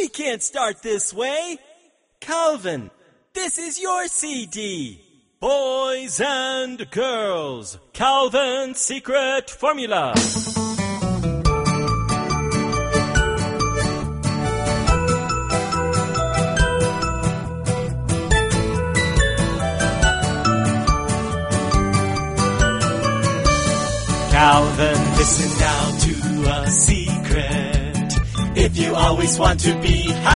We can't start this way. Calvin, this is your CD. Boys and girls, Calvin's secret formula. Calvin, listen now to a secret. If you always want to be